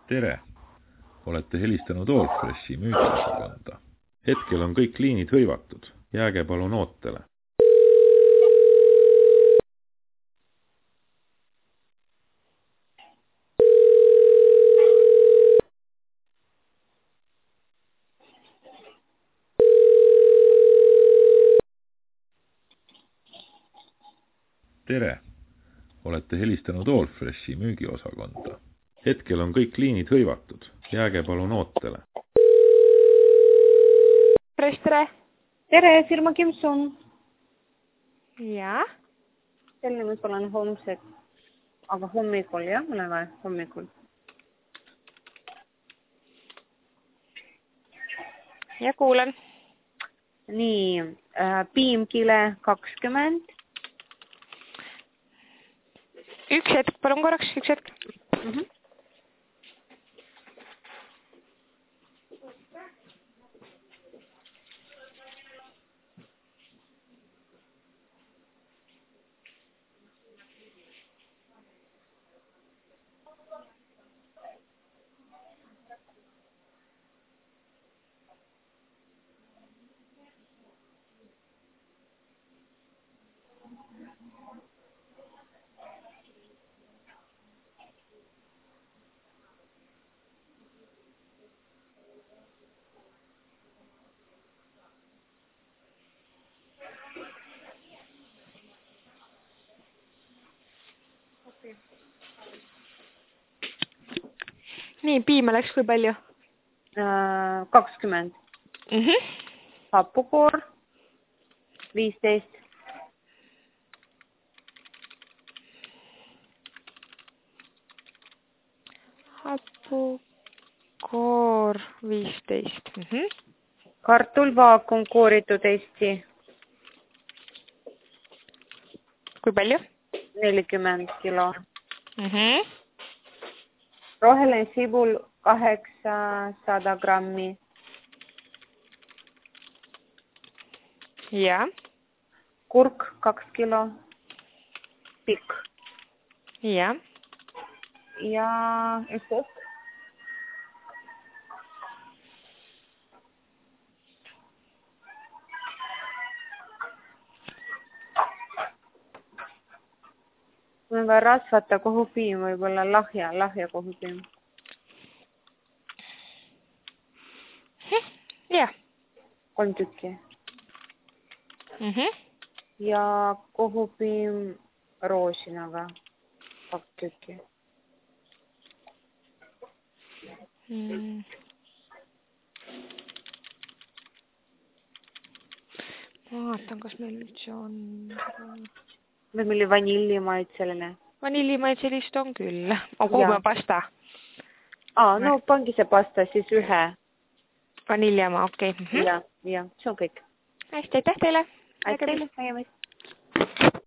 Tere! Olete helistanud Allfreshi müügiosakonda. Hetkel on kõik liinid hõivatud. Jääge palun ootele. Tere! Olete helistanud Allfreshi müügiosakonda. Hetkel on kõik liinid hõivatud. Jääge palun ootele. Tere! Tere, firma Kimson. Jaa? Selline võib-olla on homsed. Aga hommikul, jah? Mõne või hommikul? Ja kuulen. Nii, piimkile 20. Üks hetk, palun korraks, üks hetk. Nii, piima läks kui palju? 20. Hapukoor 15. Hapukoor 15. Kartul vaakum kooritud Eesti. Kui palju? 40 kilo. Roheline sibul 800 grammi. Ja. Kurk 2 kilo. Pikk. Ja. Ja üks hetk. Mõnga rasvata kohupiim, võib-olla lahja kohupiim. Ja. 3 tükki. Ja kohupiim roosinaga 2 tükki. Ma vaatan, kas meil üldse on... Või meil oli vanillimaitseline. Vanillimaitselist on küll. On kuuba pasta? No pangi see pasta siis ühe. Vaniljama, okei. Ja, see on kõik. Hästi, aitäh teile. Aitäh teile.